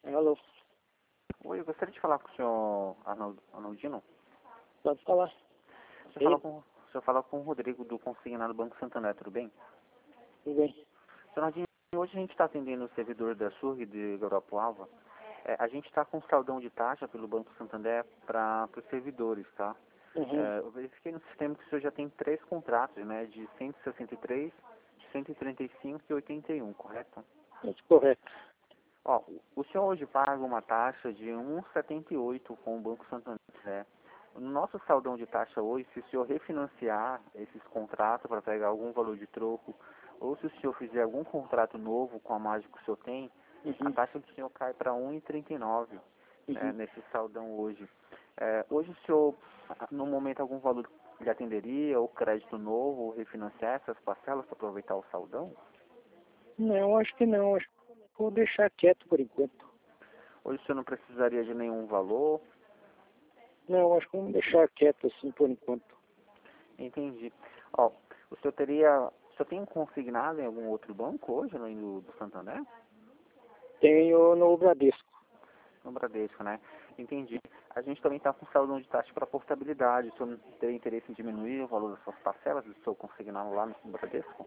Alô, Oi, eu gostaria de falar com o senhor Arnaldino. pode falar. O senhor Ei, fala com o Rodrigo do Consignado Banco Santander, tudo bem? tudo bem? Senhor Arnaldino, hoje a gente está atendendo o servidor da SURG de Guarapuava. A gente está com saldão de taxa pelo Banco Santander para os servidores, tá? Uhum, Eu verifiquei no sistema que o senhor já tem 3 contratos, né? De 163, 135 e 81, correto? é correto. Ó, o senhor hoje paga uma taxa de 1,78 com o Banco Santander, né? No nosso saldão de taxa hoje, se o senhor refinanciar esses contratos para pegar algum valor de troco, ou se o senhor fizer algum contrato novo com a margem que o senhor tem, a Uhum, taxa do senhor cai para 1,39, né, uhum. nesse saldão hoje. Hoje o senhor, no momento, algum valor lhe atenderia, ou crédito novo, ou refinanciar essas parcelas para aproveitar o saldão? Não, acho que não. Acho que vou deixar quieto por enquanto. Hoje o senhor não precisaria de nenhum valor? Não, acho que vamos deixar quieto assim por enquanto. Entendi. Ó, o senhor tem consignado em algum outro banco hoje, além do Santander? Tenho no Bradesco. No Bradesco, né? Entendi. A gente também está com saldão de taxa para portabilidade. O senhor não teria interesse em diminuir o valor das suas parcelas do seu consignado lá no Bradesco?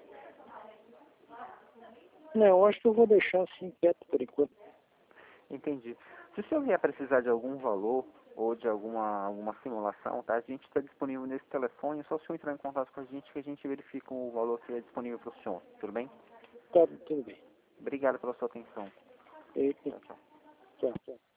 Não, acho que eu vou deixar assim quieto por enquanto. Entendi. Se o senhor vier precisar de algum valor ou de alguma simulação, tá? A gente está disponível nesse telefone. É só o senhor entrar em contato com a gente que a gente verifica o valor que é disponível para o senhor. Tudo bem? Tá, tudo bem. Obrigado pela sua atenção. Eita, Tchau, tchau. tchau.